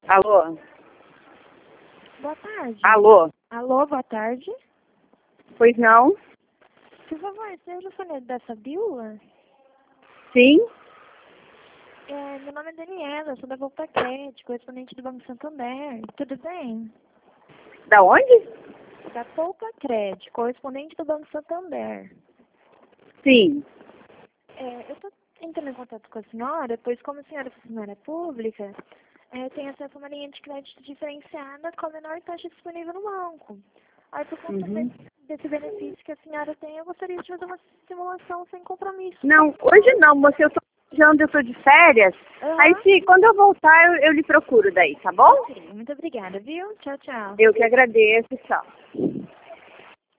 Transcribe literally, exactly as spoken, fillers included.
Alô? Boa tarde. Alô? Alô, boa tarde. Pois não? Por favor, você é o telefone da Fabiola? Sim? É, meu nome é Daniela, sou da Volta Crédito, correspondente do Banco Santander. Tudo bem? Da onde? Da Poupa Crédito, correspondente do Banco Santander. Sim. É, eu estou entrando em contato com a senhora, pois como a senhora é funcionária pública, é, tem acesso a uma linha de crédito diferenciada com a menor taxa disponível no banco. Aí, por conta Uhum. de- desse benefício que a senhora tem, eu gostaria de fazer uma simulação sem compromisso. Não, hoje não, moça. Eu tô viajando, eu tô de férias. Aham. Aí, se quando eu voltar, eu, eu lhe procuro daí, tá bom? Ok, muito obrigada, viu? Tchau, tchau. Eu que agradeço, tchau.